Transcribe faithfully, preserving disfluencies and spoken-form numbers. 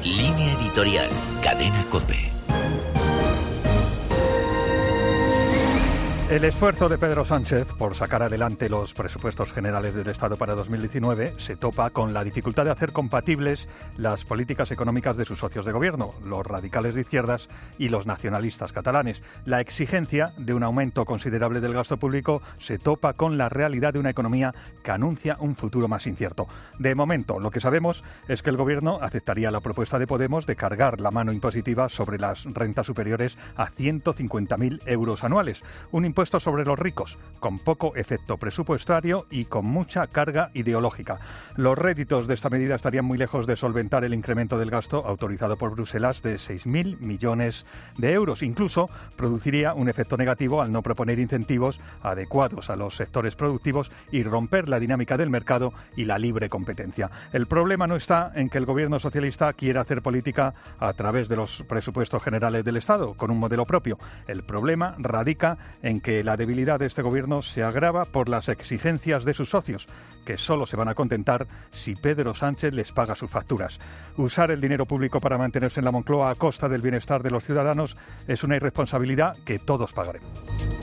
Línea editorial, Cadena COPE. El esfuerzo de Pedro Sánchez por sacar adelante los presupuestos generales del Estado para dos mil diecinueve se topa con la dificultad de hacer compatibles las políticas económicas de sus socios de gobierno, los radicales de izquierdas y los nacionalistas catalanes. La exigencia de un aumento considerable del gasto público se topa con la realidad de una economía que anuncia un futuro más incierto. De momento, lo que sabemos es que el gobierno aceptaría la propuesta de Podemos de cargar la mano impositiva sobre las rentas superiores a ciento cincuenta mil euros anuales. Un impuesto sobre los ricos, con poco efecto presupuestario y con mucha carga ideológica. Los réditos de esta medida estarían muy lejos de solventar el incremento del gasto autorizado por Bruselas de seis mil millones de euros. Incluso produciría un efecto negativo al no proponer incentivos adecuados a los sectores productivos y romper la dinámica del mercado y la libre competencia. El problema no está en que el gobierno socialista quiera hacer política a través de los presupuestos generales del Estado, con un modelo propio. El problema radica en que la debilidad de este gobierno se agrava por las exigencias de sus socios, que solo se van a contentar si Pedro Sánchez les paga sus facturas. Usar el dinero público para mantenerse en la Moncloa a costa del bienestar de los ciudadanos es una irresponsabilidad que todos pagaremos.